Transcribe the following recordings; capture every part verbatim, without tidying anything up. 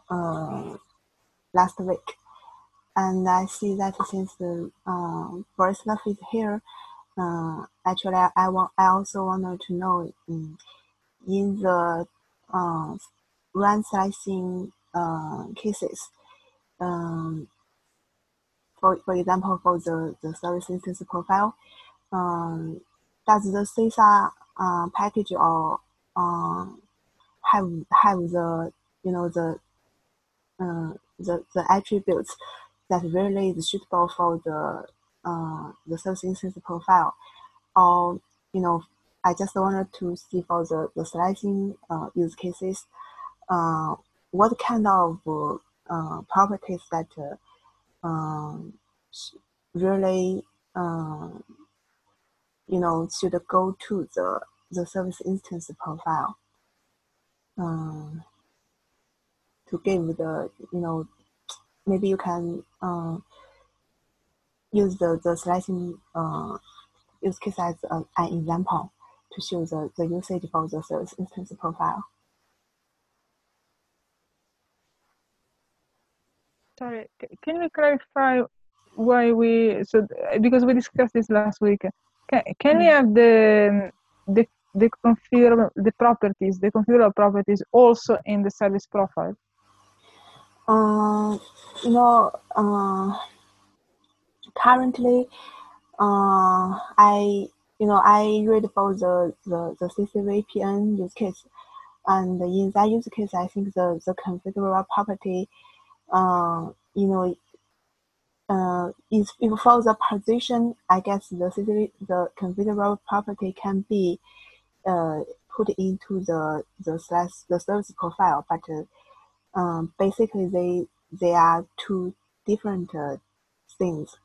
uh, last week, and I see that since the uh, first stuff is here, uh, actually I, I want I also wanted to know um, in the uh, run slicing uh, cases. Um, for, for example, for the, the service instance profile, um, does the C I S A uh, package or uh, have have the you know the uh, the the attributes that really is suitable for the uh, the service instance profile, or you know I just wanted to see for the the slicing uh, use cases, uh, what kind of uh, properties that uh, um, really uh, you know should go to the the service instance profile um, to give the you know maybe you can uh, use the the slicing uh, use case as a, an example to show the, the usage for the service instance profile. Sorry, can we clarify why we so because we discussed this last week? Can, can we have the the the configurable the properties the configurable properties also in the service profile? Uh, you know, uh, currently, uh, I you know I read about the the the C C V P N use case, and in that use case, I think the the configurable property, uh, you know, uh, is if for the position, I guess the C C V, the configurable property can be uh, put into the the slash the service profile, but uh, um, basically they they are two different uh, things.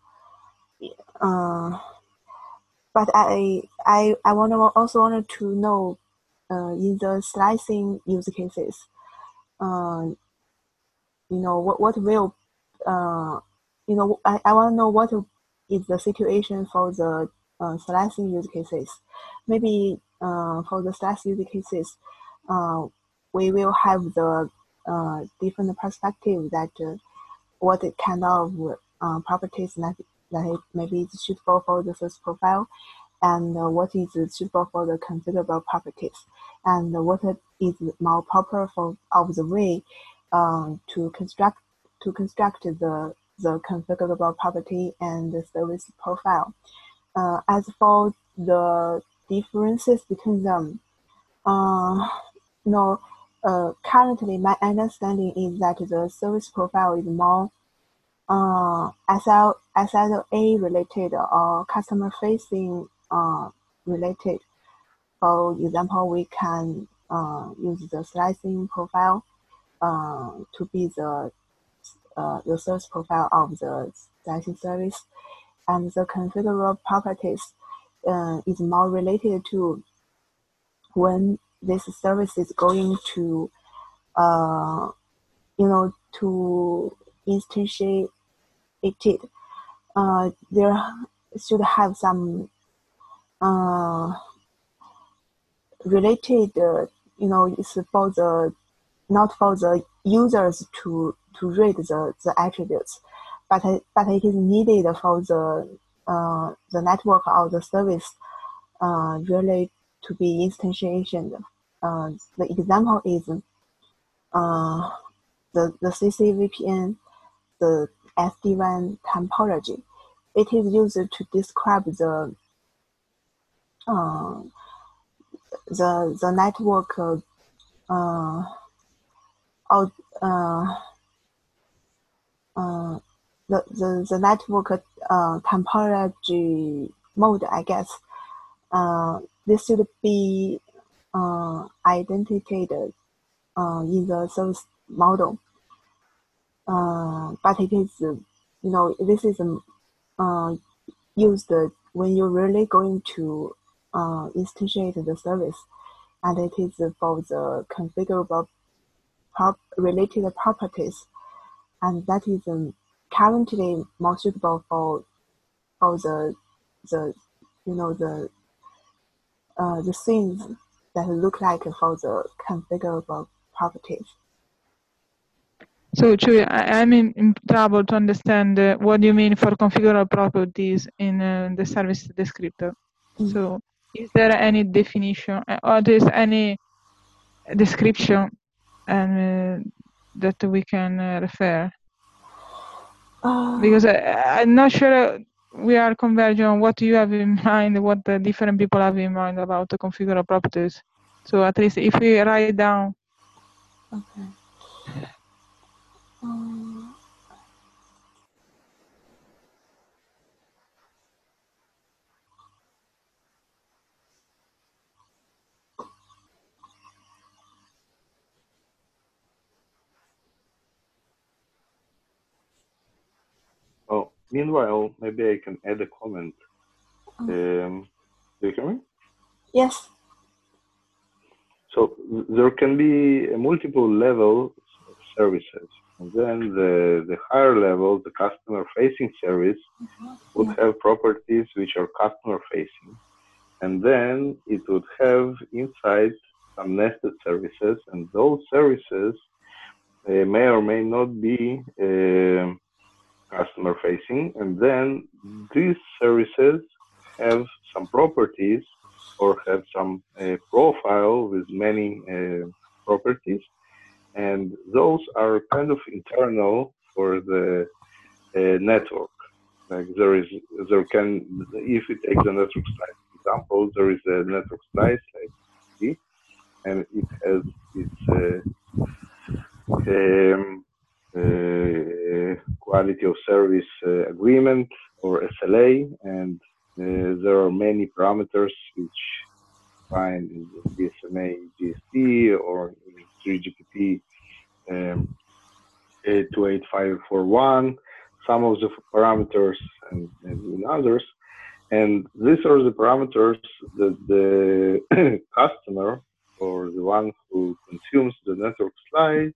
Uh, but I I I want to also wanted to know uh, in the slicing use cases, uh, you know what what will uh, you know I, I want to know what is the situation for the uh, slicing use cases. Maybe uh, for the slicing use cases, uh, we will have the uh, different perspective that uh, what kind of uh, properties that, that maybe is suitable for the first profile, and uh, what is suitable for the configurable properties, and what is more proper for of the way uh, to construct to construct the the configurable property and the service profile. Uh, as for the differences between them, uh, you know, uh, currently my understanding is that the service profile is more uh, S L, S L A related or customer facing uh, related. For example, we can uh, use the slicing profile uh, to be the uh, the source profile of the slicing service, and the configurable properties uh, is more related to when this service is going to uh, you know to instantiate it. Uh, there should have some uh, related, uh, you know, it's for the not for the users to to read the, the attributes, but but it is needed for the uh, the network or the service uh, really to be instantiated. Uh, the example is uh, the the C C V P N, the S D WAN topology. It is used to describe the uh, the the network uh, uh, uh, uh, the, the the network uh, topology mode, I guess. Uh, this should be uh, identified uh, in the service model. Uh, but it is, you know, this is uh, used when you're really going to uh, instantiate the service, and it is for the configurable prop related properties, and that is um, currently more suitable for for the the you know the uh, the things that look like for the configurable properties. So, Chuy, I, I'm in, in trouble to understand uh, what you mean for configurable properties in uh, the service descriptor. Mm. So, is there any definition uh, or there's any description and uh, that we can uh, refer? Uh, Because I, I'm not sure we are converging on what you have in mind, what the different people have in mind about the configurable properties. So at least if we write down. okay. Um, Oh, meanwhile, maybe I can add a comment. Um, do you hear me? yes. So there can be multiple levels of services, and then the the higher level, the customer-facing service, would have properties which are customer-facing, and then it would have inside some nested services, and those services uh, may or may not be uh, customer-facing, and then these services have some properties or have some uh, profile with many uh, properties, and those are kind of internal for the uh, network. Like there is, there can, if it takes a network slice example, there is a network slice like this, and it has its uh, um, uh, quality of service uh, agreement or S L A, and uh, there are many parameters which find in the D S M A G S P or in three G P P um, two eight five four one, some of the parameters and, and in others. And these are the parameters that the customer or the one who consumes the network slice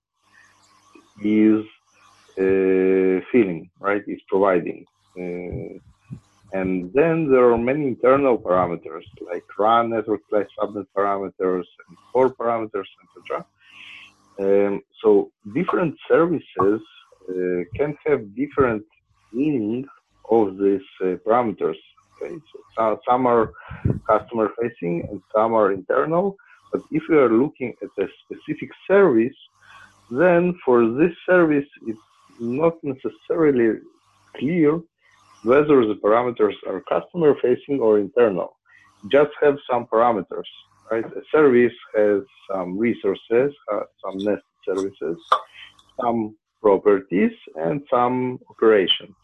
is uh, filling, right? Is providing. Uh, and then there are many internal parameters like run network slice subnet parameters and core parameters, et cetera. Um, so different services uh, can have different meaning of these uh, parameters. Okay, so some, some are customer facing and some are internal. But if you are looking at a specific service, then for this service, it's not necessarily clear whether the parameters are customer facing or internal. Just have some parameters, right? A service has some resources, uh, some nested services, some properties, and some operations,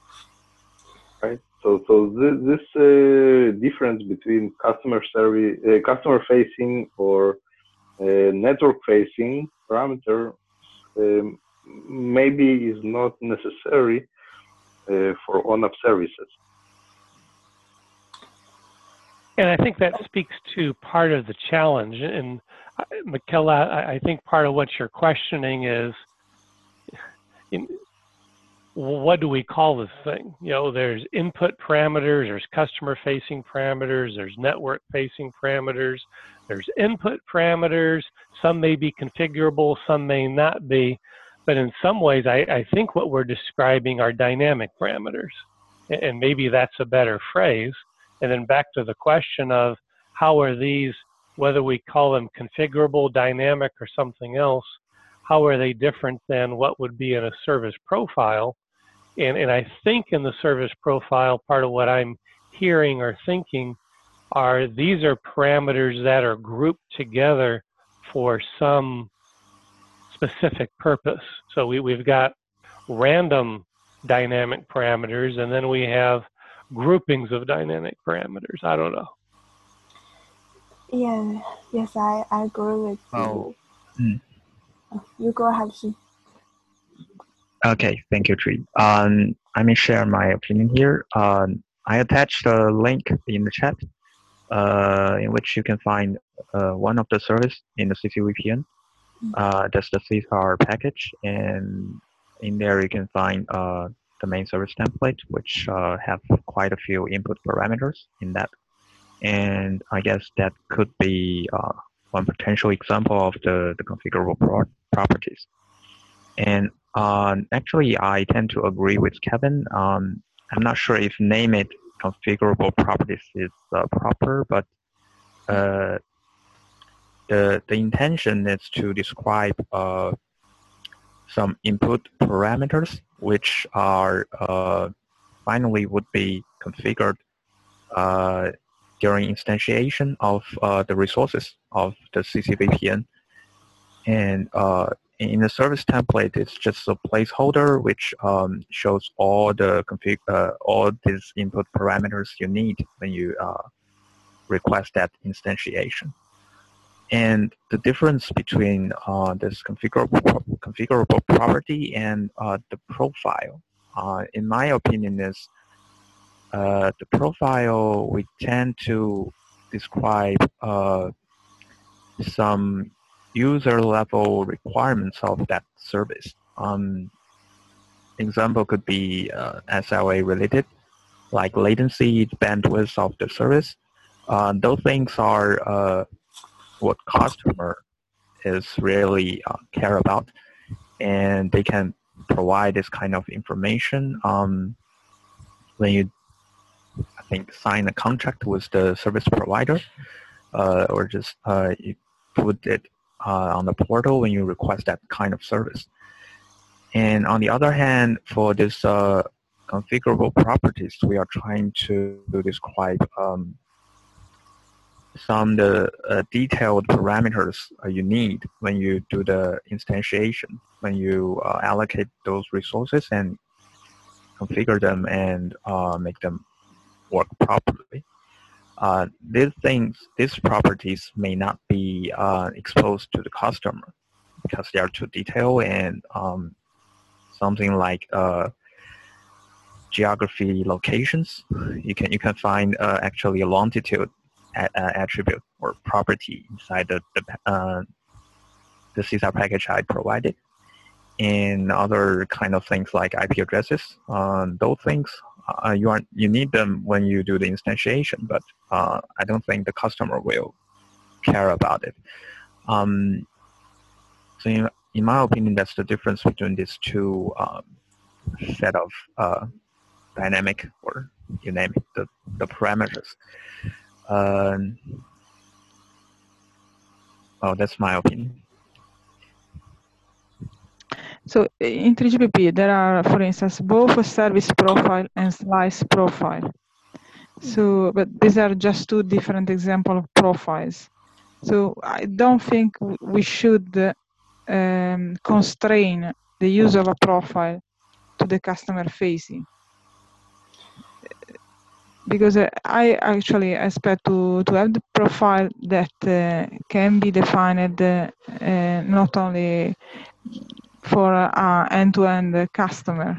right? So, so this, this uh, difference between customer service, uh, customer facing or uh, network facing parameter um, maybe is not necessary uh, for on-off services. And I think that speaks to part of the challenge. And uh, Michaela, I, I think part of what you're questioning is, in, what do we call this thing? You know, there's input parameters, there's customer-facing parameters, there's network-facing parameters, there's input parameters. Some may be configurable, some may not be. But in some ways, I, I think what we're describing are dynamic parameters. And maybe that's a better phrase. And then back to the question of how are these, whether we call them configurable, dynamic, or something else, how are they different than what would be in a service profile? And, and I think in the service profile, part of what I'm hearing or thinking are these are parameters that are grouped together for some specific purpose. So we, we've got random dynamic parameters, and then we have groupings of dynamic parameters. I don't know. Yeah, yes, I, I agree with Oh. you. Mm. You go ahead, Xi. Okay, thank you, Tree. Um, I may share my opinion here. Um, I attached a link in the chat uh, in which you can find uh, one of the service in the C C V P N. Uh, that's the C S R package, and in there you can find uh, the main service template, which uh, have quite a few input parameters in that. And I guess that could be uh, one potential example of the, the configurable pro properties. And Um, actually, I tend to agree with Kevin. Um, I'm not sure if name it configurable properties is uh, proper, but uh, the the intention is to describe uh, some input parameters which are uh, finally would be configured uh, during instantiation of uh, the resources of the C C V P N. And uh, in the service template, it's just a placeholder which um, shows all the config, uh, all these input parameters you need when you uh, request that instantiation. And the difference between uh, this configurable configurable property and uh, the profile, uh, in my opinion, is uh, the profile we tend to describe uh, some user level requirements of that service. Um, example could be uh, S L A related, like latency, bandwidth of the service. Uh, those things are uh, what customer is really uh, care about, and they can provide this kind of information um, when you, I think, sign a contract with the service provider, uh, or just uh, you put it uh, on the portal when you request that kind of service. And on the other hand, for this uh, configurable properties, we are trying to describe um, some the uh, detailed parameters uh, you need when you do the instantiation, when you uh, allocate those resources and configure them and uh, make them work properly. Uh, these things, these properties may not be uh, exposed to the customer because they are too detailed, and um, something like uh, geography locations, you can you can find uh, actually a longitude a, a attribute or property inside the the, uh, the C S A R package I provided, and other kind of things like I P addresses. Um, those things uh, you are you need them when you do the instantiation, but uh, I don't think the customer will care about it. Um, so in, in my opinion, that's the difference between these two um, set of uh, dynamic, or you name it, the, the parameters. Um, oh, that's my opinion. So in three G P P, there are, for instance, both a service profile and slice profile. So, but these are just two different examples of profiles. So I don't think we should um, constrain the use of a profile to the customer facing. Because uh, I actually expect to, to have the profile that uh, can be defined uh, uh, not only for uh, end-to-end customer.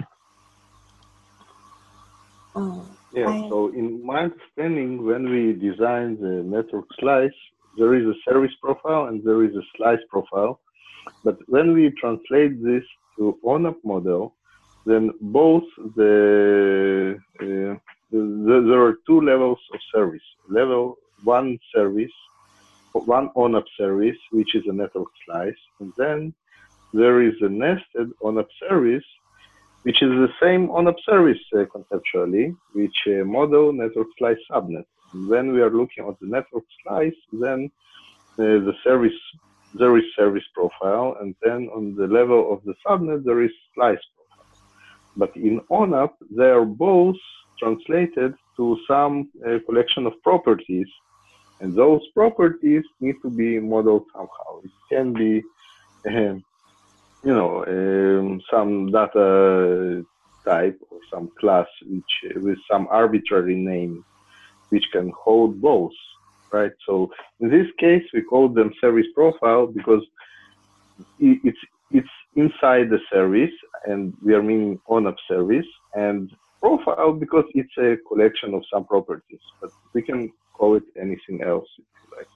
Um, Yeah, I, so in my understanding, when we design the network slice, there is a service profile and there is a slice profile. But when we translate this to O N A P model, then both the, uh, the there are two levels of service. Level one service, one O N A P service, which is a network slice, and then there is a nested O N A P service, which is the same O N A P service uh, conceptually, which uh, model network slice subnet. And when we are looking at the network slice, then uh, the service there is service profile, and then on the level of the subnet there is slice profile. But in O N A P, they are both translated to some uh, collection of properties, and those properties need to be modeled somehow. It can be uh, you know, um, some data type or some class which with some arbitrary name, which can hold both, right? So in this case, we call them service profile because it's it's inside the service, and we are meaning O N A P service, and profile because it's a collection of some properties, but we can call it anything else if you like.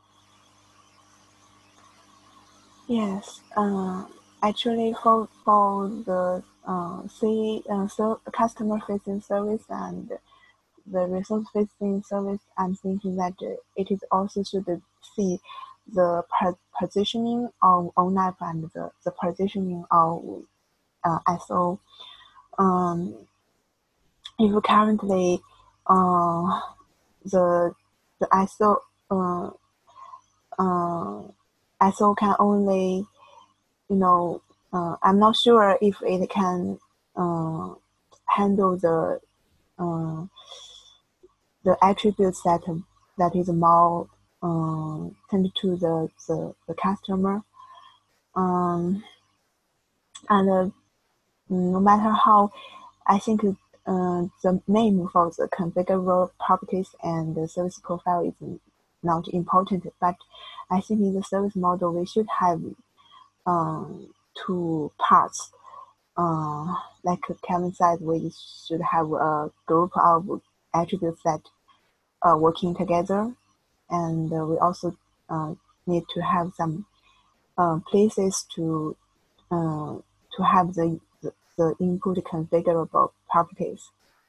yes. Uh, Actually, for for the uh, C uh, so customer facing service and the resource facing service, I'm thinking that it is also should see the positioning of O N A P and the, the positioning of uh, S O. Um, if currently uh, the the S O uh, uh, S O can only, you know, uh, I'm not sure if it can uh, handle the uh, the attributes that that is more uh, tend to the, the, the customer. Um, and uh, no matter how, I think uh, the name for the configurable properties and the service profile is not important, but I think in the service model we should have um, two parts. Uh, like Kevin said, we should have a group of attributes that are working together, and uh, we also uh, need to have some uh, places to uh, to have the, the the input configurable properties.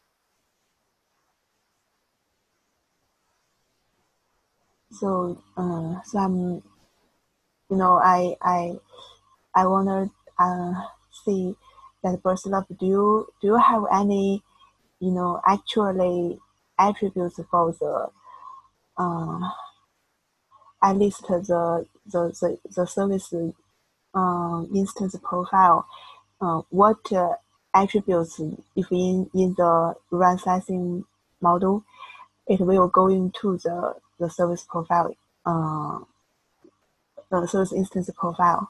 So, uh, so I'm, you know, I I I wanna uh, see that Burslove, do you do you have any, you know, actually attributes for the uh, at least the the the, the service uh, instance profile? Uh, what uh, attributes, if in in the run slicing model, it will go into the the service profile, uh, the service instance profile?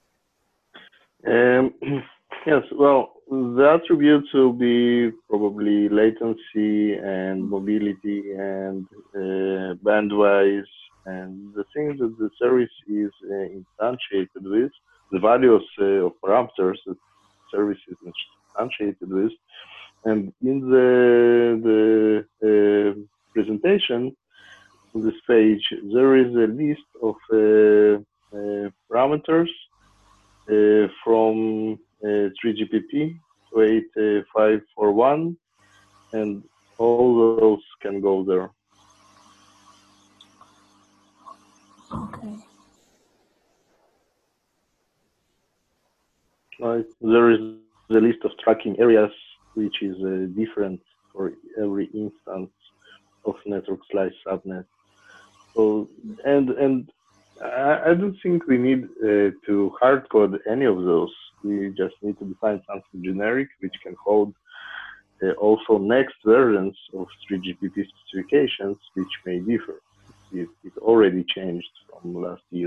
Um, yes, well, the attributes will be probably latency and mobility and uh, bandwidth and the things that the service is uh, instantiated with, the values uh, of parameters that service is instantiated with. And in the, the uh, presentation on this page, there is a list of uh, uh, parameters Uh, from uh, three G P P to eight five four one, and all those can go there. Okay. Right. There is a list of tracking areas, which is uh, different for every instance of network slice subnet. So, and and I, I don't think we need uh, to hard code any of those. We just need to define something generic which can hold uh, also next versions of three G P P specifications, which may differ. It, it already changed from last year.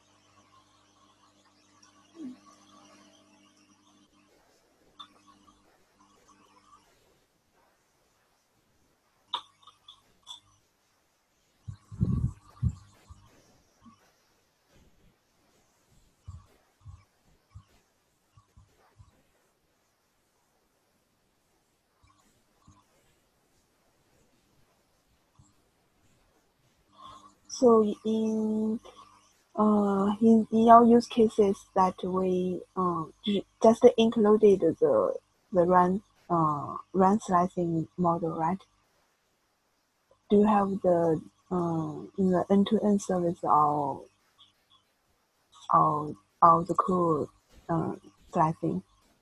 So in uh in, in your use cases that we uh, just included the the run uh run slicing model, right? Do you have the uh in the end-to-end service or or or the core uh, slicing?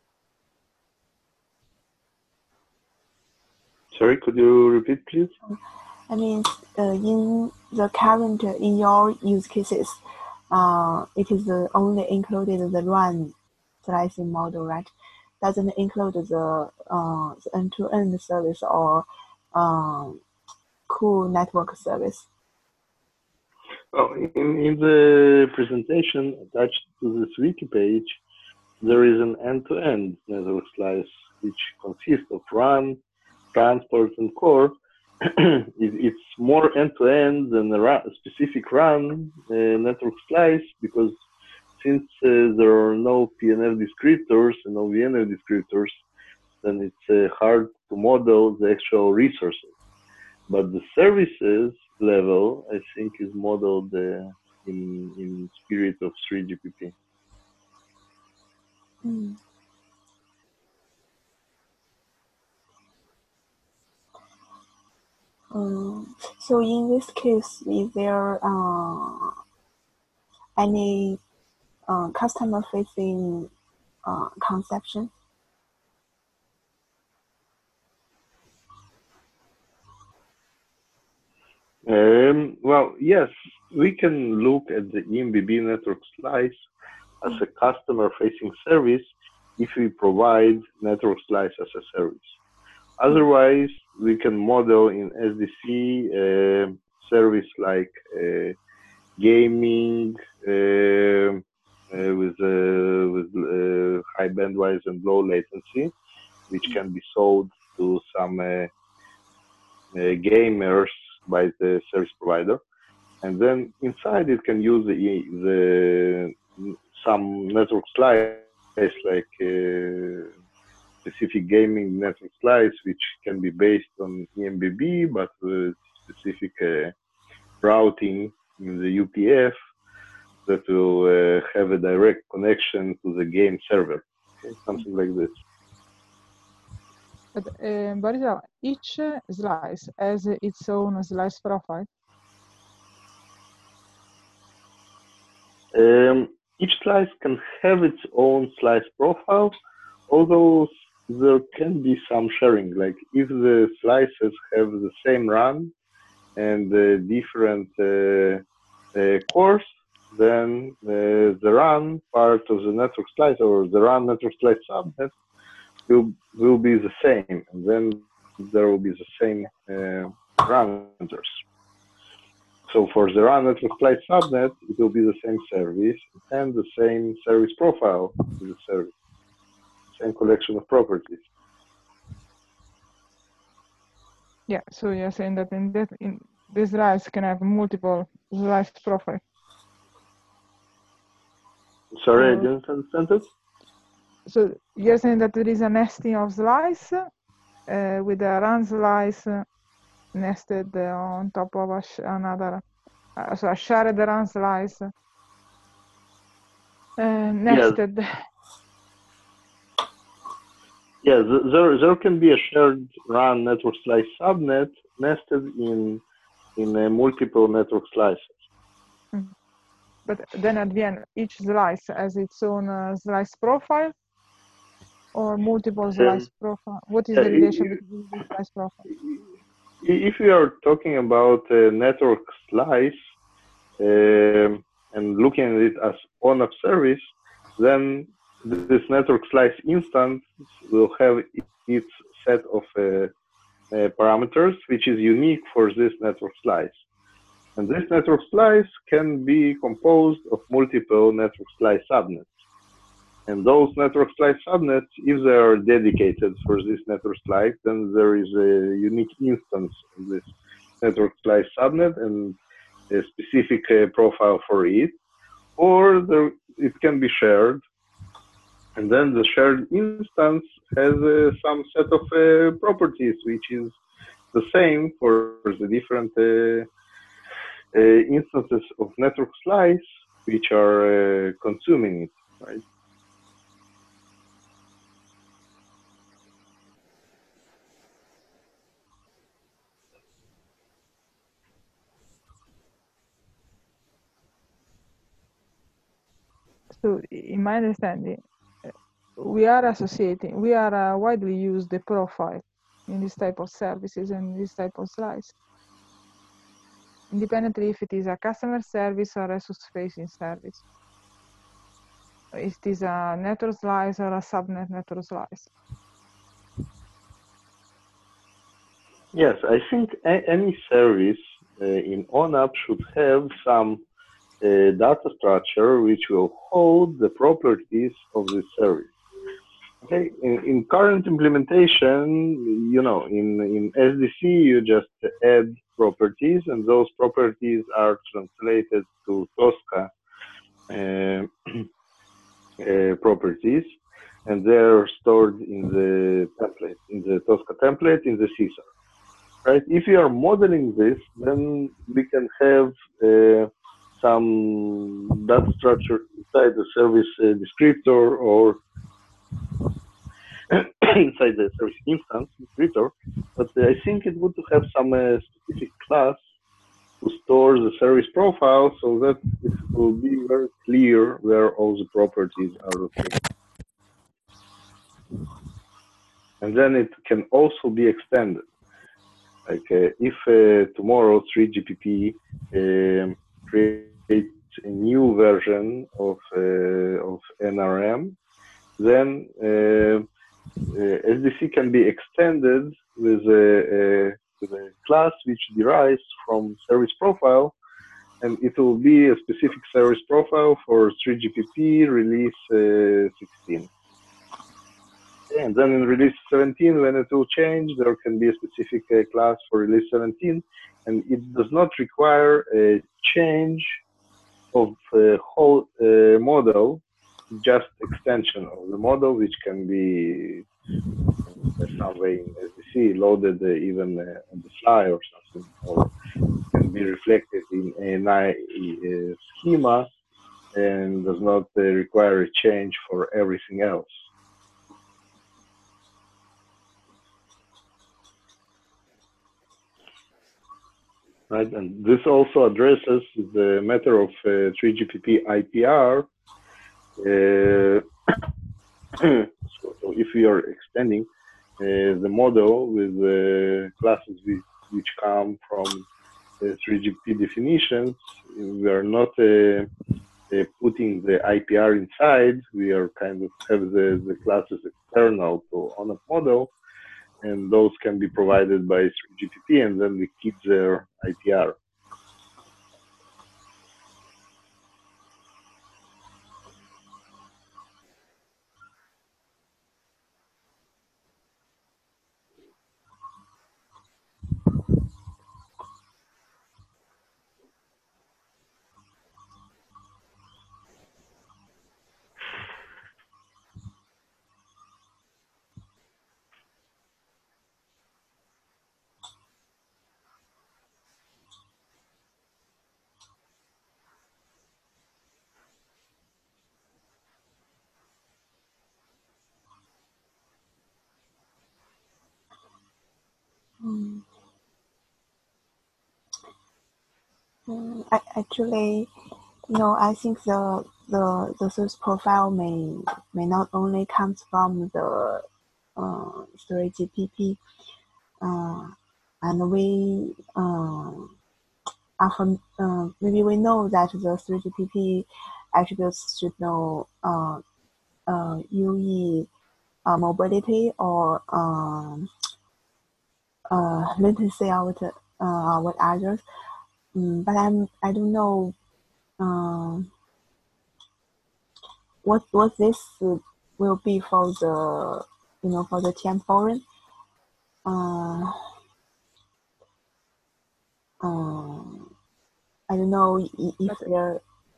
Sorry, could you repeat, please? I mean, uh, in the current, uh, in your use cases, uh, it is uh, only included the run slicing model, right? Doesn't include the uh, the end-to-end service or um, cool network service. Oh, in, in the presentation attached to this wiki page, there is an end-to-end network slice which consists of run, transport, and core. it, it's more end-to-end than a run, specific run uh, network slice, because since uh, there are no P N F descriptors and no V N F descriptors, then it's uh, hard to model the actual resources. But the services level, I think, is modeled uh, in, in spirit of three G P P. Mm. Um, so in this case, is there uh, any uh, customer-facing uh, conception Um, well, yes, we can look at the E M B B network slice as a customer-facing service if we provide network slice as a service. Otherwise, we can model in S D C uh, service like uh, gaming uh, uh, with uh, with uh, high bandwidth and low latency, which can be sold to some uh, uh, gamers by the service provider, and then inside it can use the, the some network slice like uh, specific gaming network slice, which can be based on E M B B, but with specific uh, routing in the U P F that will uh, have a direct connection to the game server, okay? Something like this. But uh, Borislav, each slice has its own slice profile. Um, each slice can have its own slice profile, although there can be some sharing. Like if the slices have the same run and uh, different uh, uh, cores, then uh, the run part of the network slice or the run network slice subnet will will be the same, and then there will be the same uh, parameters. So for the run network slice subnet, it will be the same service and the same service profile of the service, same collection of properties. Yeah, so you're saying that in that in this slice can have multiple slice profile. Sorry, Or, I didn't understand it. So you're saying that there is a nesting of slice uh, with a run slice uh, nested uh, on top of a sh another, uh, so a shared run slice uh, nested. Yes. Yeah, there there can be a shared run network slice subnet nested in in uh, multiple network slices. Mm. But then at the end, each slice has its own uh, slice profile, or multiple slice um, profile. What is yeah, the relation it, between the slice profile? If we are talking about a network slice um, and looking at it as on-off service, then this network slice instance will have its set of uh, uh, parameters, which is unique for this network slice. And this network slice can be composed of multiple network slice subnets. And those network slice subnets, if they are dedicated for this network slice, then there is a unique instance of this network slice subnet and a specific uh, profile for it. Or there, it can be shared. And then the shared instance has uh, some set of uh, properties, which is the same for the different uh, uh, instances of network slice, which are uh, consuming it, right? So, in my understanding, we are associating, we are uh, widely use the profile in this type of services and this type of slice, independently if it is a customer service or a resource-facing service. If it is a network slice or a subnet network slice. Yes, I think any service uh, in ONAP should have some uh, data structure which will hold the properties of the service. Okay, in, in current implementation, you know, in, in S D C, you just add properties, and those properties are translated to Tosca uh, uh, properties, and they're stored in the template, in the Tosca template, in the C S R. Right? If you are modeling this, then we can have uh, some data structure inside the service uh, descriptor or inside the service instance descriptor, but I think it would have some uh, specific class to store the service profile so that it will be very clear where all the properties are located. And then it can also be extended. Like uh, if uh, tomorrow three G P P um, creates a new version of uh, of N R M, then uh, uh, S D C can be extended with a, a, with a class which derives from service profile, and it will be a specific service profile for three G P P release uh, sixteen. And then in release seventeen, when it will change, there can be a specific uh, class for release seventeen, and it does not require a change of the whole uh, model, just extension of the model, which can be uh, some way in S D C loaded uh, even uh, on the fly or something, or can be reflected in an I uh, schema and does not uh, require a change for everything else. Right, and this also addresses the matter of uh, three G P P I P R. Uh, so, so if we are extending uh, the model with uh, classes which, which come from uh, three G P P definitions, we are not uh, uh, putting the I P R inside. We are kind of have the, the classes external to O N A P model, and those can be provided by three G P P, and then we keep their I P R. Mm. Mm, I, actually, no, I think the the the service profile may may not only comes from the uh, three G P P, uh, and we uh, are from, uh, maybe we know that the three G P P attributes should know uh, uh, U E uh, mobility or um, uh, latency out uh, what others. Mm, but I'm I don't know um, what what this will be for the you know for the T M foreign. Uh, um, I don't know if, if there.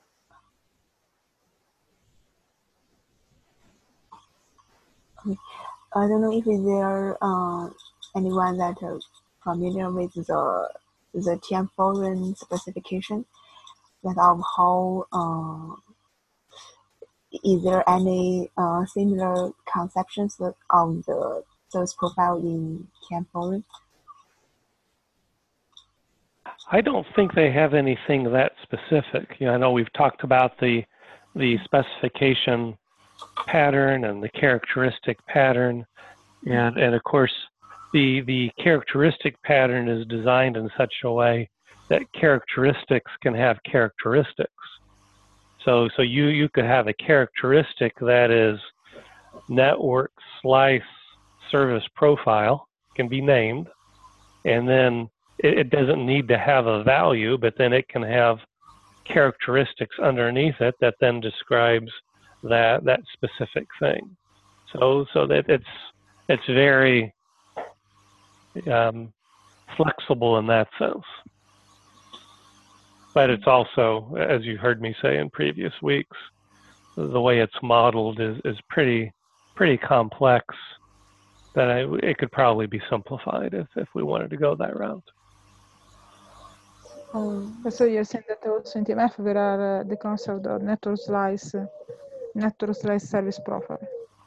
I don't know if there uh, anyone that uh, familiar with the the T M foreign specification, that of how uh, is there any uh, similar conceptions of the service profile in T M foreign? I don't think they have anything that specific. You know, I know we've talked about the the specification pattern and the characteristic pattern, and and of course the the characteristic pattern is designed in such a way that characteristics can have characteristics. So so you you could have a characteristic that is network slice service profile, can be named, and then it, it doesn't need to have a value, but then it can have characteristics underneath it that then describes that that specific thing. So so that it's it's very um, flexible in that sense. But it's also, as you heard me say in previous weeks, the way it's modeled is, is pretty pretty complex, that I, it could probably be simplified if, if we wanted to go that route. Um, so you're saying that also in T M F there are uh, the concept of network slice, network slice service profile.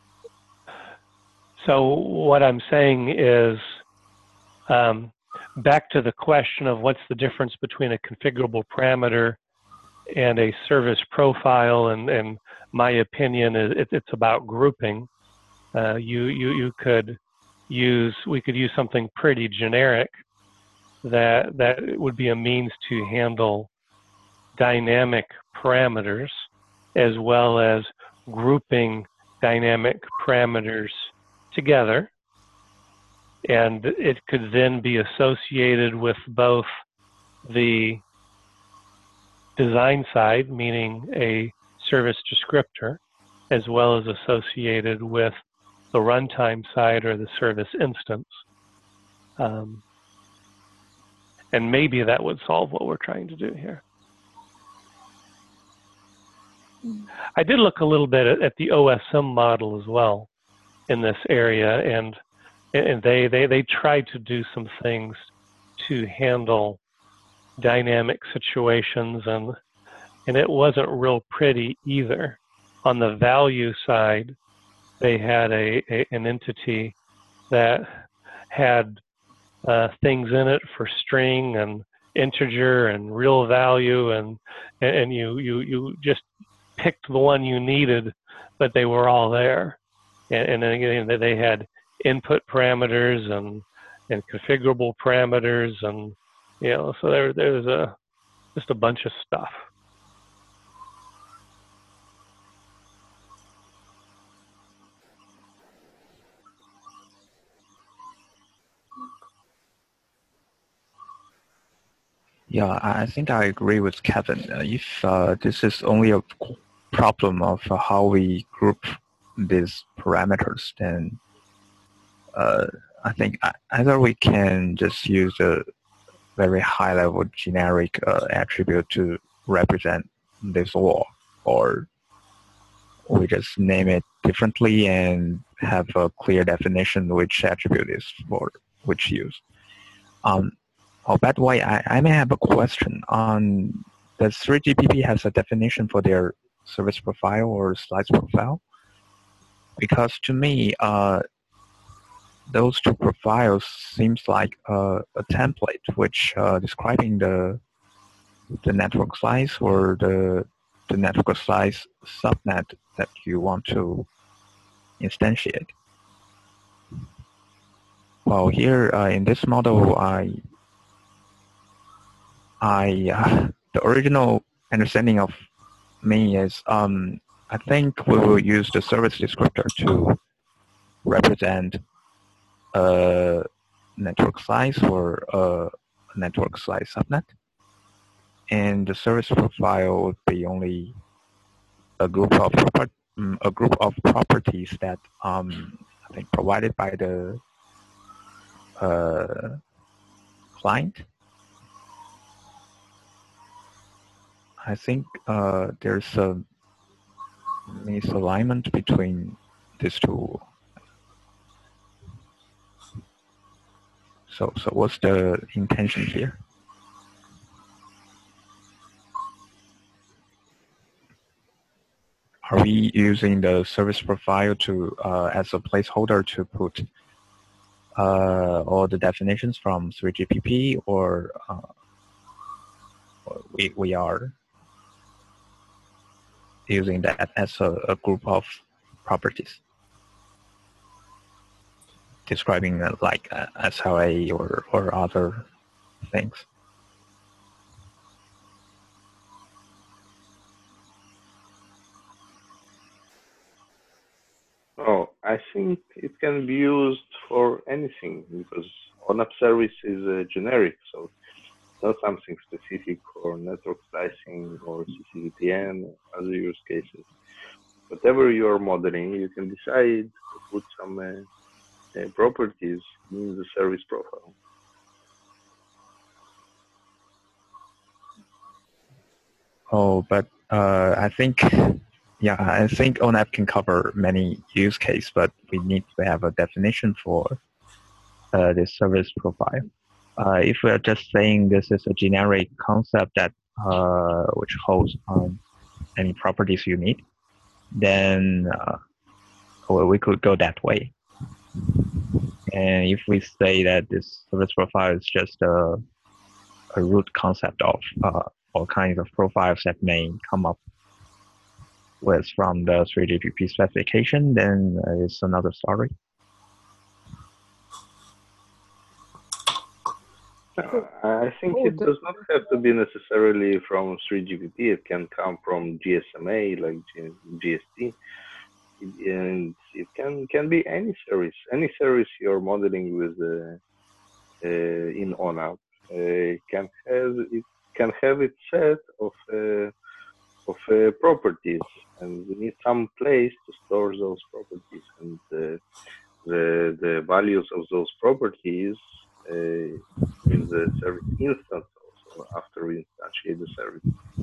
So what I'm saying is, um, back to the question of what's the difference between a configurable parameter and a service profile, and, and my opinion is it, it's about grouping. Uh, you, you, you could use, we could use something pretty generic that that would be a means to handle dynamic parameters as well as grouping dynamic parameters together. And it could then be associated with both the design side, meaning a service descriptor, as well as associated with the runtime side or the service instance. Um, and maybe that would solve what we're trying to do here. I did look a little bit at, at the O S M model as well in this area, and and they, they, they tried to do some things to handle dynamic situations, and and it wasn't real pretty either. On the value side, they had a, a an entity that had uh, things in it for string and integer and real value, and and you you you just picked the one you needed, but they were all there, and, and then again they had input parameters and and configurable parameters, and you know, so there there's a just a bunch of stuff. Yeah, I think I agree with Kevin. Uh, if uh, this is only a problem of uh, how we group these parameters, then uh, I think either we can just use a very high-level generic uh, attribute to represent this all, or we just name it differently and have a clear definition which attribute is for which use. Um, oh, by the way, I, I may have a question on, does three G P P has a definition for their service profile or slice profile? Because to me, uh, those two profiles seems like uh, a template which uh, describing the the network slice or the the network slice subnet that you want to instantiate. Well, here uh, in this model, I I uh, the original understanding of me is um, I think we will use the service descriptor to represent a network slice or a network slice subnet, and the service profile would be only a group of proper, um, a group of properties that um, I think provided by the uh, client. I think uh, there's a misalignment between these two. So, so what's the intention here? Are we using the service profile to uh, as a placeholder to put uh, all the definitions from three G P P, or uh, we we are using that as a, a group of properties, describing uh, like uh, S L A or, or other things? Oh, I think it can be used for anything because ONAP service is uh, generic, so it's not something specific for network slicing or C C V P N or other use cases. Whatever you're modeling, you can decide to put some uh, uh, properties in the service profile. Oh, but uh, I think, yeah, I think ONAP can cover many use cases, but we need to have a definition for uh, this service profile. Uh, if we're just saying this is a generic concept that uh, which holds um, any properties you need, then uh, well, we could go that way. And if we say that this service profile is just a, a root concept of uh, all kinds of profiles that may come up with from the three G P P specification, then uh, it's another story. Uh, I think Oh, it the, does not have to be necessarily from three G P P. It can come from G S M A, like G- GST, It- and it can can be any service, any service you're modeling with uh, uh, in ONAP. Uh, can have it can have its set of uh, of uh, properties, and we need some place to store those properties, and uh, the the values of those properties uh, in the service instance also after we instantiate the service.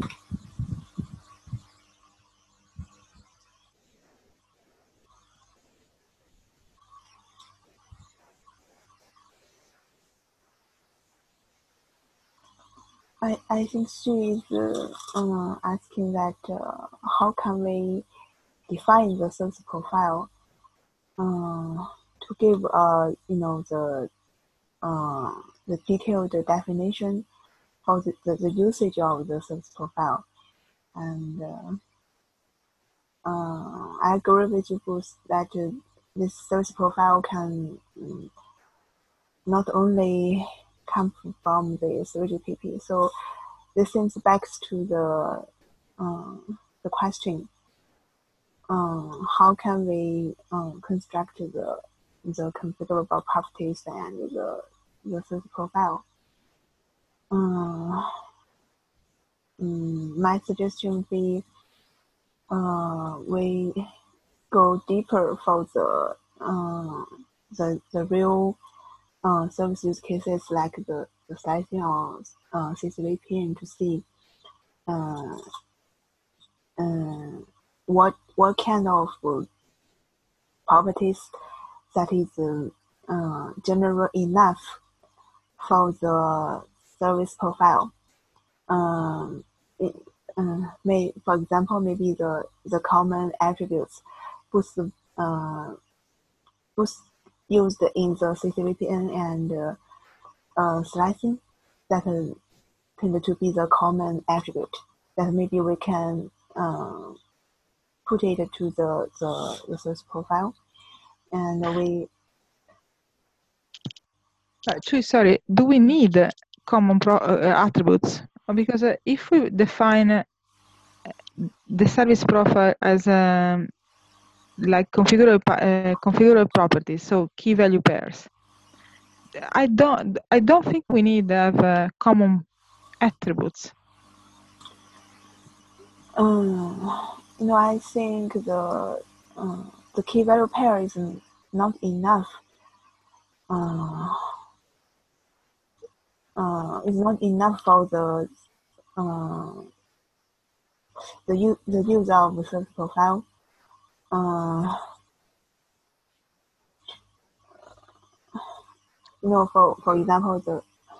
I, I think she is uh, uh, asking that uh, how can we define the service profile uh, to give uh, you know the uh, the detailed definition of the, the, the usage of the service profile. And uh, uh, I agree with you, Bruce, that uh, this service profile can um, not only come from the three G P P. So this seems back to the uh, the question: uh, how can we um, construct the the configurable properties and the the service profile? Uh, um, my suggestion would be uh, we go deeper for the uh, the the real uh, service use cases like the, the slicing or uh, C C V P N to see uh, uh, what what kind of properties that is uh, general enough for the service profile. Um, it, uh, may, for example, maybe the, the common attributes both, uh, both used in the C C V P N and uh, uh, slicing that uh, tend to be the common attribute that maybe we can uh, put it to the, the, the service profile. And we Actually, sorry, do we need uh, common pro uh, attributes? Because uh, if we define uh, the service profile as um, like configurable uh, configurable properties, so key value pairs, I don't I don't think we need to have uh, common attributes. Um, you know, I think the uh, the key value pair is not enough. Uh, uh, it's not enough for the uh, the use the use of the service profile. Uh, you know, for for example, the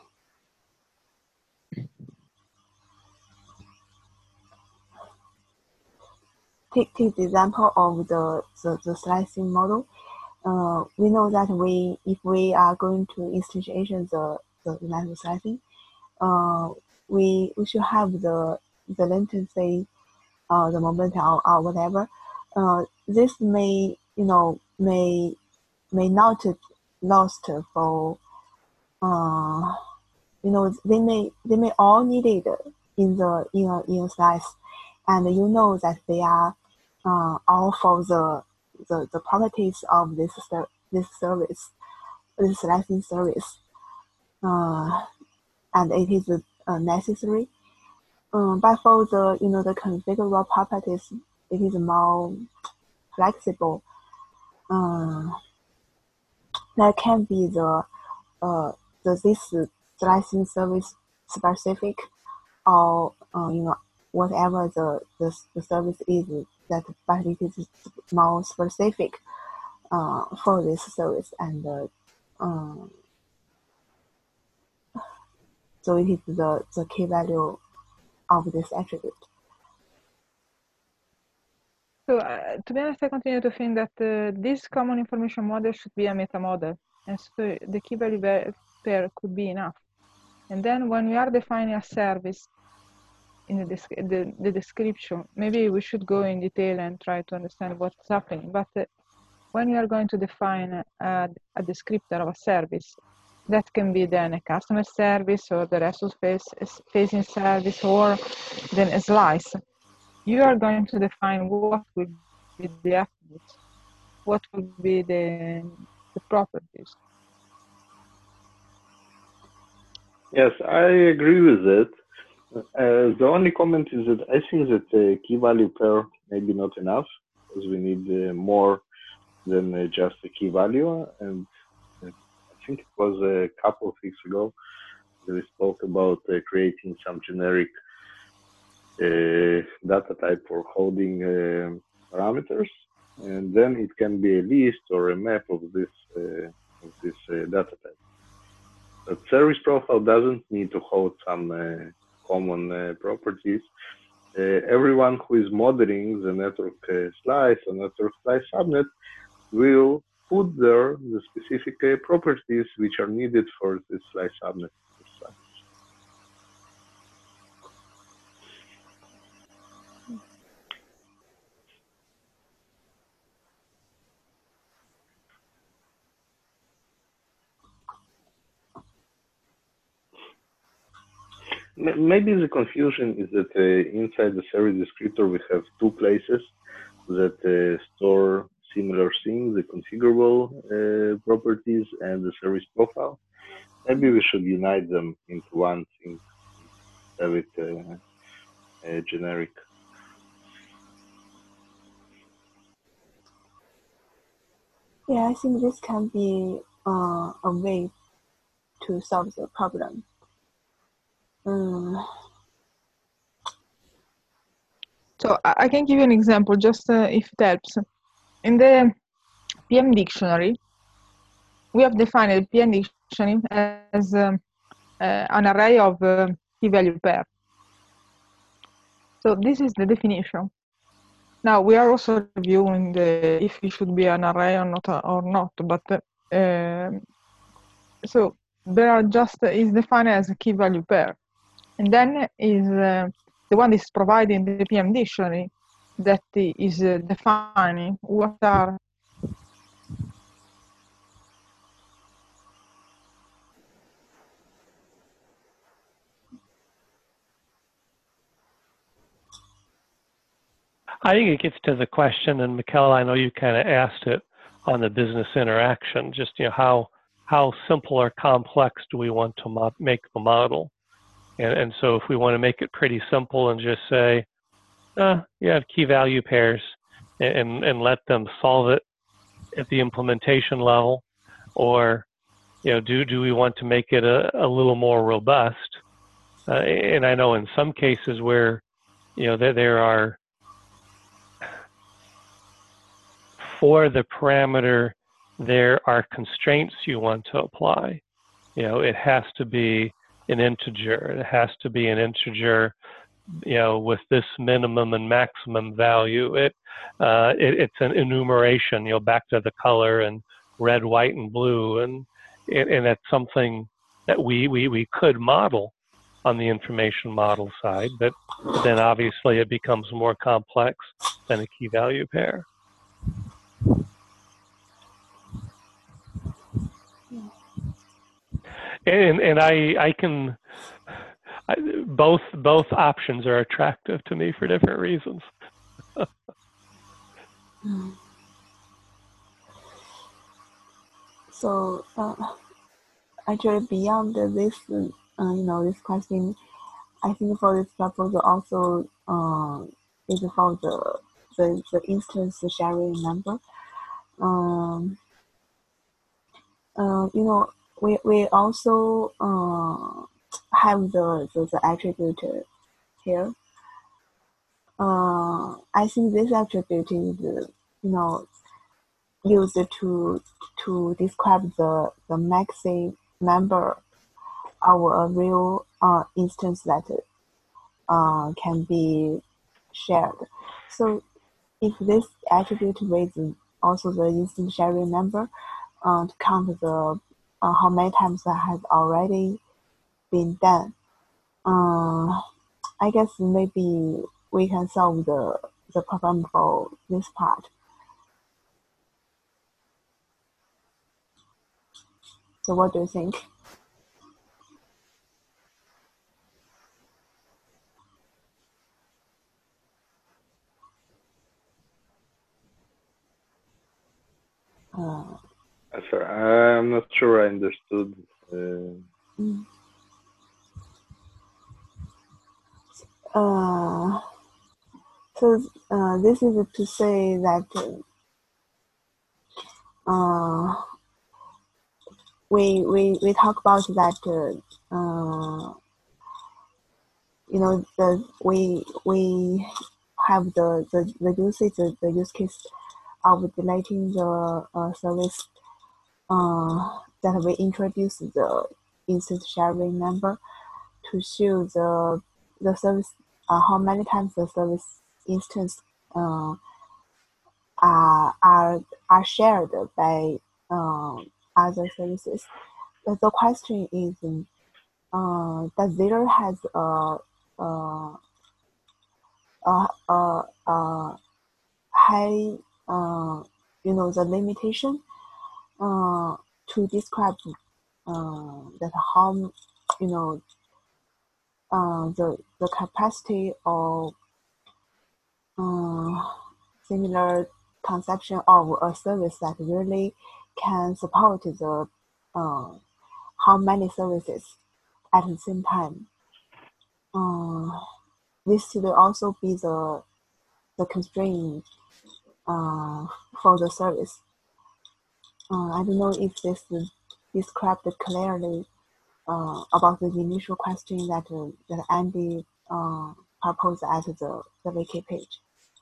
take take the example of the the, the slicing model. Uh, we know that we if we are going to instantiate the the network slicing, uh, we we should have the the latency, uh, the momentum or, or whatever. Uh, this may you know may may not lost for uh, you know they may they may all need it in the in a, in a slice, and you know that they are uh, all for the the, the properties of this ser- this service, this slicing service, uh, and it is uh, necessary. Um, but for the you know the configurable properties, it is more flexible. Uh, that can be the uh, the this slicing service specific, or uh, you know whatever the, the the service is that, but it is more specific uh, for this service, and uh, um, so it is the the key value of this attribute. So, uh, to be honest, I continue to think that uh, this common information model should be a meta model, and so the key value pair could be enough. And then when we are defining a service in the, the, the description, maybe we should go in detail and try to understand what's happening. But uh, when we are going to define a, a descriptor of a service, that can be then a customer service or the resource-facing service or then a slice. You are going to define what will be the attributes, what will be the, the properties. Yes, I agree with it. Uh, the only comment is that I think that uh, key value pair maybe not enough, because we need uh, more than uh, just a key value. And uh, I think it was a couple of weeks ago that we spoke about uh, creating some generic uh, data type for holding uh, parameters, and then it can be a list or a map of this uh, of this uh, data type. But service profile doesn't need to hold some uh, common uh, properties. Uh, everyone who is modeling the network uh, slice or network slice subnet will put there the specific uh, properties which are needed for this slice subnet. Maybe the confusion is that uh, inside the service descriptor we have two places that uh, store similar things, the configurable uh, properties and the service profile. Maybe we should unite them into one thing, have it uh, uh, generic. Yeah, I think this can be uh, a way to solve the problem. Um, So I can give you an example, just uh, if it helps. In the P M dictionary, we have defined the P M dictionary as um, uh, an array of uh, key value pair. So this is the definition. Now we are also reviewing the, if it should be an array or not, or not. But uh, so there are just uh, is defined as a key value pair, and then is uh, the one is provided in the P M dictionary that is uh, defining what are I think it gets to the question, and Mikel, I know you kind of asked it on the business interaction, just you know how how simple or complex do we want to mo make the model? And, and so if we want to make it pretty simple and just say, uh, you have key value pairs and, and let them solve it at the implementation level, or you know, do, do we want to make it a, a little more robust? Uh, and I know in some cases where, you know, there, there are, for the parameter, there are constraints you want to apply. You know, it has to be an integer. It has to be an integer, you know, with this minimum and maximum value. It, uh, it it's an enumeration. You know, back to the color and red, white, and blue, and and, and that's something that we we we could model on the information model side, but then obviously it becomes more complex than a key value pair. And and I I can I, both both options are attractive to me for different reasons. so uh, actually, beyond this, uh, you know, this question, I think for this proposal also uh, is for the the, the instance sharing number. Um, uh, you know, we we also uh, have the, the the attribute here. Uh, I think this attribute is, you know, used to to describe the the maxi member of a real uh, instance that uh, can be shared. So if this attribute with also the instance sharing number uh, to count the uh, how many times that has already been done, uh, I guess maybe we can solve the the problem for this part. So what do you think? Uh, Uh, sorry, I'm not sure I understood. Uh, mm. uh, so uh, this is to say that uh, we we we talk about that uh, uh, you know the we we have the the, the usage the, the use case of deleting the uh, service uh, that we introduce the instance sharing number to show the the service uh, how many times the service instance uh, are are are shared by uh, other services. But the question is, uh, does zero has a a a, a, a high uh, you know the limitation uh, to describe uh, that how you know uh, the the capacity of uh, similar conception of a service that really can support the uh, how many services at the same time. Uh, this should also be the the constraint uh, for the service. Uh, I don't know if this is described clearly uh, about the initial question that uh, that Andy uh, proposed at the the wiki page.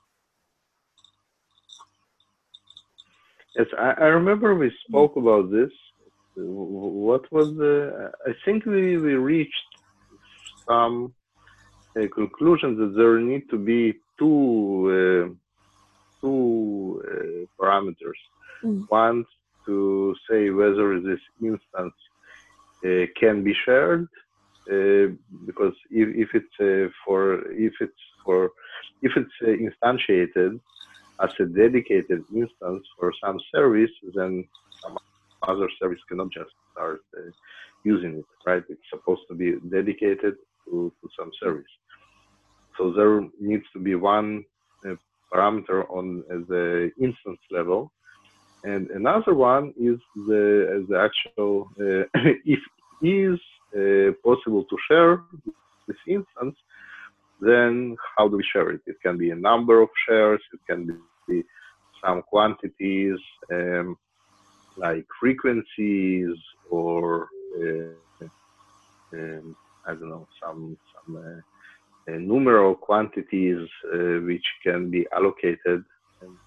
yes, I, I remember we spoke about this. What was the? I think we we reached some uh, conclusion that there need to be two uh, two uh, parameters. Mm. One to say whether this instance uh, can be shared, uh, because if, if it's uh, for if it's for if it's uh, instantiated as a dedicated instance for some service, then some other service cannot just start uh, using it, right? It's supposed to be dedicated to, to some service. So there needs to be one uh, parameter on uh, the instance level, and another one is the the actual uh, if it is uh, possible to share this instance, then how do we share it? It can be a number of shares, it can be some quantities um, like frequencies, or uh, um, I don't know, some some uh, uh, numeral quantities uh, which can be allocated, and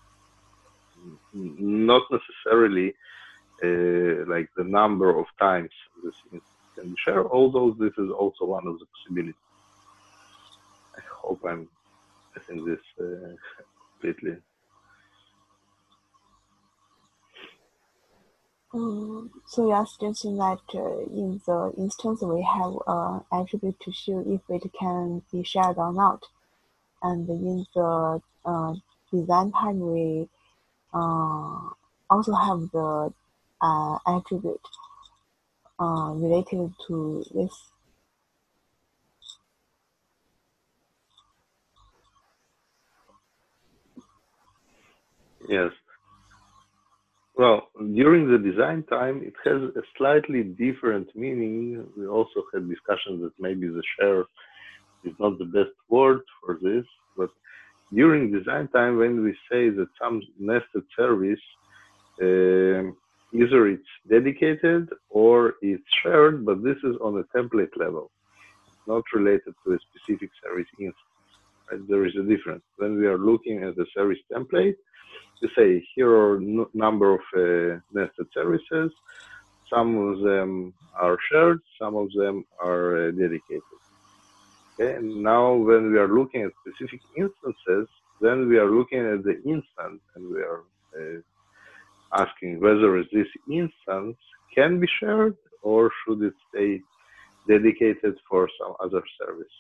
not necessarily uh, like the number of times this instance can be shared, although this is also one of the possibilities. I hope I'm getting this uh, completely. Um, so you are suggesting that uh, in the instance we have an uh, attribute to show if it can be shared or not, and in the uh, design time we uh, also have the uh, attribute uh, related to this. Yes. Well, during the design time, it has a slightly different meaning. We also had discussions that maybe the share is not the best word for this, but during design time, when we say that some nested service, uh, either it's dedicated or it's shared, but this is on a template level, not related to a specific service instance. Right? There is a difference. When we are looking at the service template, you say here are a number of uh, nested services. Some of them are shared, some of them are uh, dedicated. Okay, and now when we are looking at specific instances, then we are looking at the instance, and we are uh, asking whether this instance can be shared or should it stay dedicated for some other service.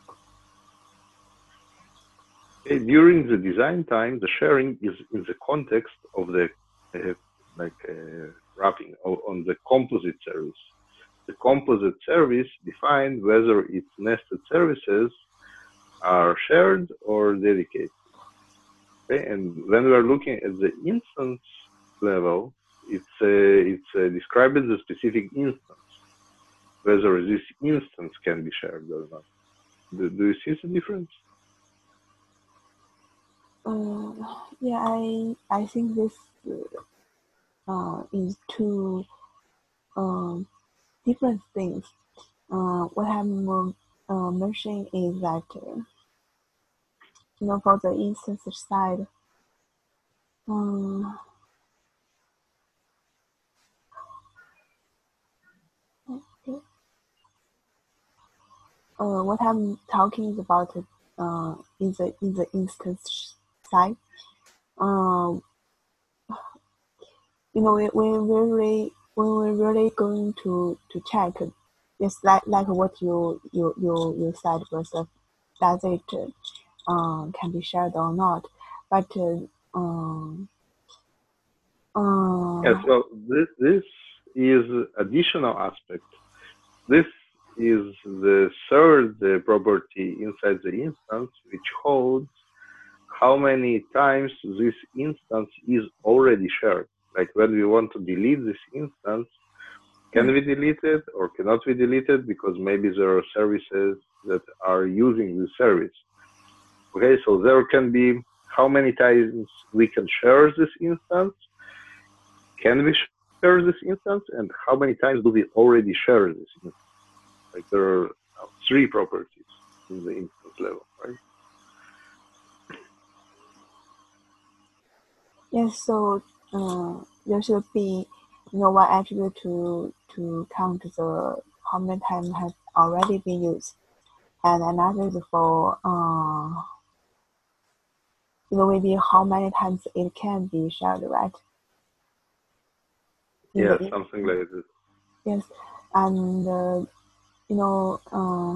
Okay, during the design time, the sharing is in the context of the uh, like uh, wrapping on the composite service. The composite service defines whether its nested services are shared or dedicated. Okay, and when we are looking at the instance level, it's uh, it's uh, described as a specific instance, whether this instance can be shared or not. Do, do you see the difference? Uh, yeah, I I think this uh, is two um, different things. Uh, what I'm uh, mentioning is that uh, you know, for the instance side, um, okay. Uh, what I'm talking about uh, is the in the instance side. Um, you know, when when we really when we're really going to to check, just like like what you you you you said, versus does it uh, can be shared or not? But uh, um, uh, Yes. Well, this this is additional aspect. This is the third uh, property inside the instance, which holds how many times this instance is already shared. Like when we want to delete this instance, can we delete it or cannot we delete it? Because maybe there are services that are using this service. Okay, so there can be how many times we can share this instance, can we share this instance, and how many times do we already share this instance? Like there are three properties in the instance level, right? yes, so uh, there should be, you know, one attribute to to count the how many times has already been used, and another is for uh, you know, maybe how many times it can be shared, right? In Yeah, the, something like this. yes, and uh, you know, uh,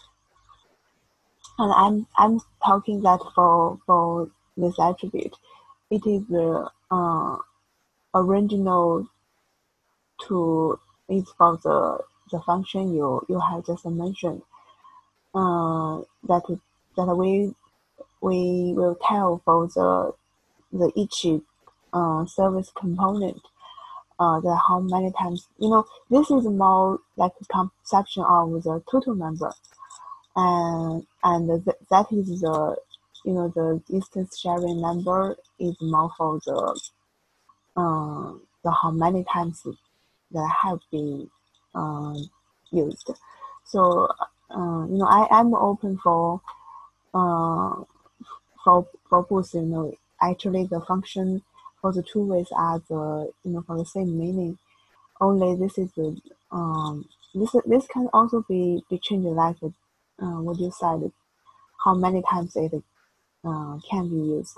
and I'm I'm talking that for for this attribute, it is the uh, original to is for the the function you you have just mentioned. Uh, that that we we will tell for the the each uh, service component uh, the how many times, you know, this is more like a conception of the total number, and and th- that is the, you know, the distance sharing number is more for the uh, the how many times that have been uh, used. So uh, you know, I am open for uh, for for both, you know, actually the function for the two ways are the, you know, for the same meaning. Only this is the um this this can also be be changed, like uh, what you said, how many times it uh, can be used.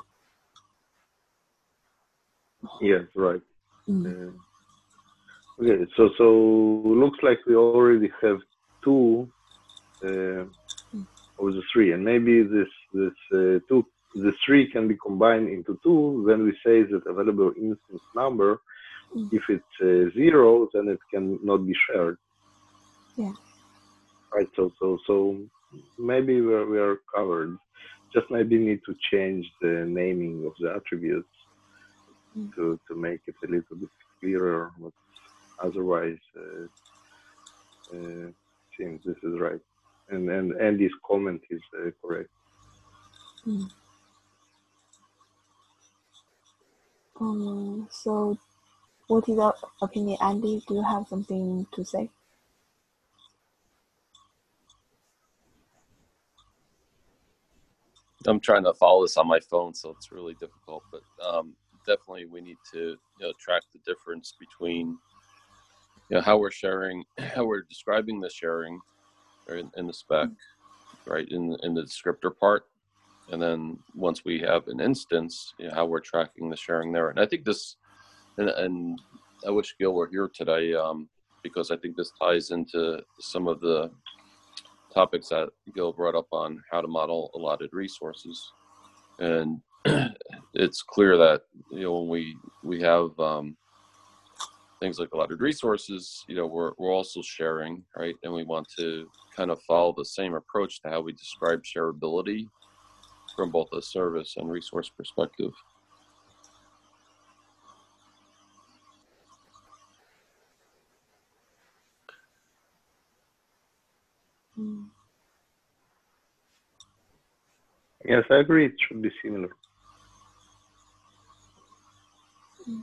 Yes, right. Mm. Uh, okay, so so looks like we already have two uh, of the three, and maybe this this uh, two the three can be combined into two when we say that available instance number, Mm. if it's uh, zero, then it cannot be shared. Yeah. Right. So so so maybe we're we are covered. Just maybe need to change the naming of the attributes Mm. to to make it a little bit clearer. But otherwise, uh, uh, seems this is right, and and Andy's comment is uh, correct. Mm. Um, so what is your opinion, Andy? Do you have something to say? I'm trying to follow this on my phone, so it's really difficult. But um, definitely, we need to, you know, track the difference between, you know, how we're sharing, how we're describing the sharing, or in, in the spec, right, in in the descriptor part, and then once we have an instance, you know, how we're tracking the sharing there. And I think this, and, and I wish Gil were here today, um, because I think this ties into some of the topics that Gil brought up on how to model allotted resources. And it's clear that, you know, when we we have um, things like allotted resources, you know, we're we're also sharing, right? And we want to kind of follow the same approach to how we describe shareability from both a service and resource perspective. Mm. Yes, I agree. It should be similar. Mm.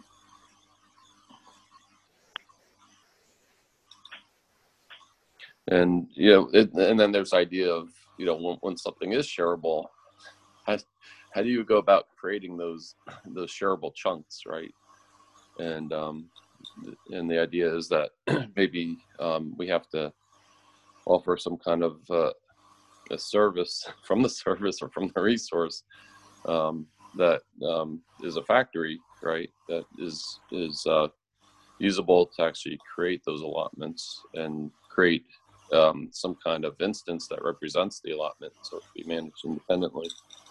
And you know, it, and then there's the idea of, you know, when, when something is shareable, how, how do you go about creating those those shareable chunks, right? And um, and the idea is that maybe um, we have to offer some kind of uh, a service from the service or from the resource um, that um, is a factory, right? That is is uh, usable to actually create those allotments and create um, some kind of instance that represents the allotment, so it can be managed independently.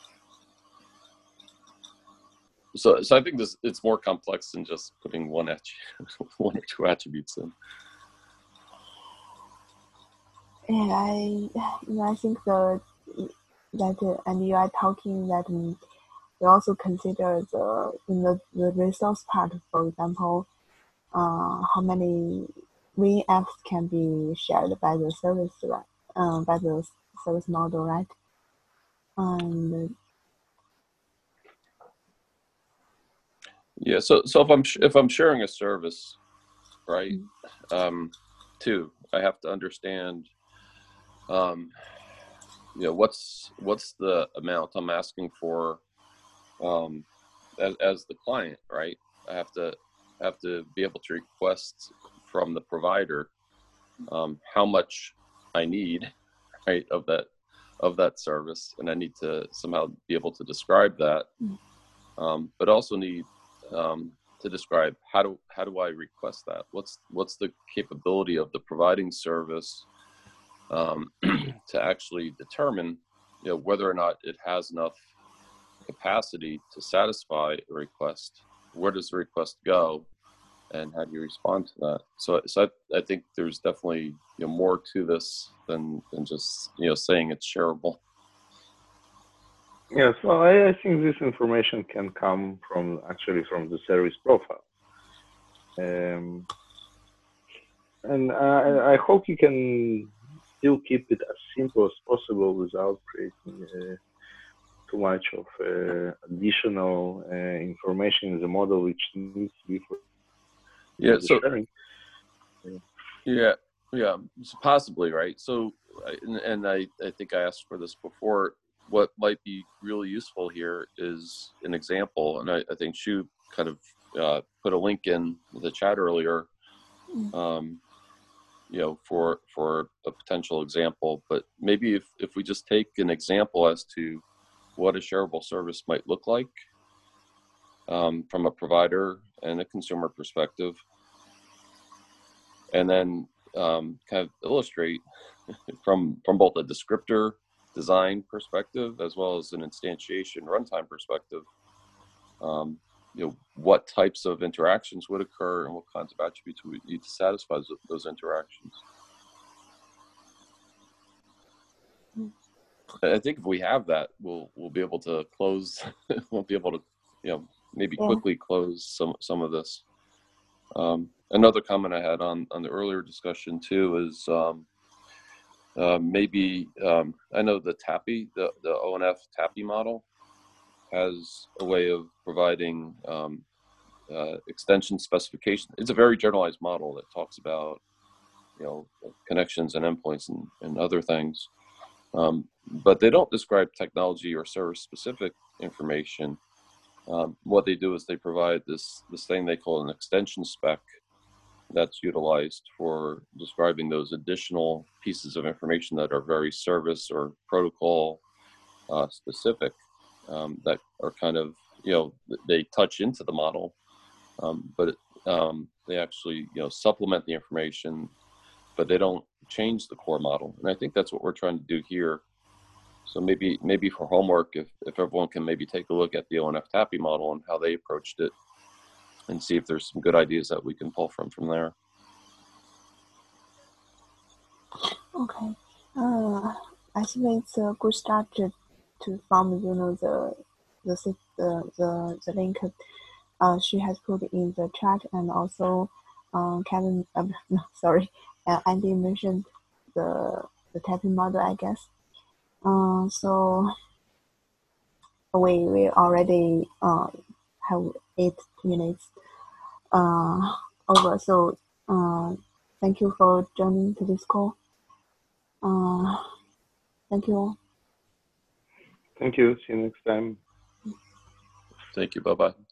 So, so I think this it's more complex than just putting one one or two attributes in. And I, you know, I think the that uh, and you are talking that um, we also consider the in the, the resource part, for example, uh, how many V Fs can be shared by the service, right? Um, by the service model, right? And Yeah. So, so if I'm if I'm sharing a service, right? Um, two, I have to understand, um, you know, what's what's the amount I'm asking for, um, as, as the client, right? I have to have to be able to request from the provider um, how much I need, right, of that of that service, and I need to somehow be able to describe that, um, but also need um, to describe how do how do I request that? What's what's the capability of the providing service um, to actually determine, you know, whether or not it has enough capacity to satisfy a request. Where does the request go, and how do you respond to that? So, so I, I think there's definitely, you know, more to this than than just, you know, saying it's shareable. Yes, well, I, I think this information can come from actually from the service profile. Um, and I, I hope you can still keep it as simple as possible without creating uh, too much of uh, additional uh, information in the model, which needs to be for Yeah. the So sharing. yeah, yeah, so possibly, right? So, and, and I I think I asked for this before. What might be really useful here is an example, and I, I think Shu kind of uh, put a link in the chat earlier, um, you know, for for a potential example. But maybe if, if we just take an example as to what a shareable service might look like um, from a provider and a consumer perspective, and then um, kind of illustrate from from both a descriptor design perspective as well as an instantiation runtime perspective, um, you know, what types of interactions would occur and what kinds of attributes we need to satisfy those, those interactions. I think if we have that, we'll we'll be able to close. We'll be able to, you know, maybe Yeah. quickly close some some of this. Um, another comment I had on on the earlier discussion too is um, uh, maybe um, I know the TAPI, the the O N F TAPI model has a way of providing um, uh, extension specification. It's a very generalized model that talks about, you know, connections and endpoints and, and other things. Um, but they don't describe technology or service specific information. Um, what they do is they provide this, this thing they call an extension spec that's utilized for describing those additional pieces of information that are very service or protocol uh, specific, um, that are kind of, you know, they touch into the model, um, but um, they actually, you know, supplement the information, but they don't change the core model. And I think that's what we're trying to do here. So maybe maybe for homework, if, if everyone can maybe take a look at the O N F TAPI model and how they approached it and see if there's some good ideas that we can pull from from there. Okay. Uh, I think it's a good start to, to from you know the the the the, the link uh, she has put in the chat, and also um, Kevin uh, no sorry uh, Andy mentioned the the typing model, I guess. Uh, so we we already uh, have eight minutes uh, over. So uh, thank you for joining to this call. Uh, thank you. Thank you. See you next time. Thank you. Bye bye.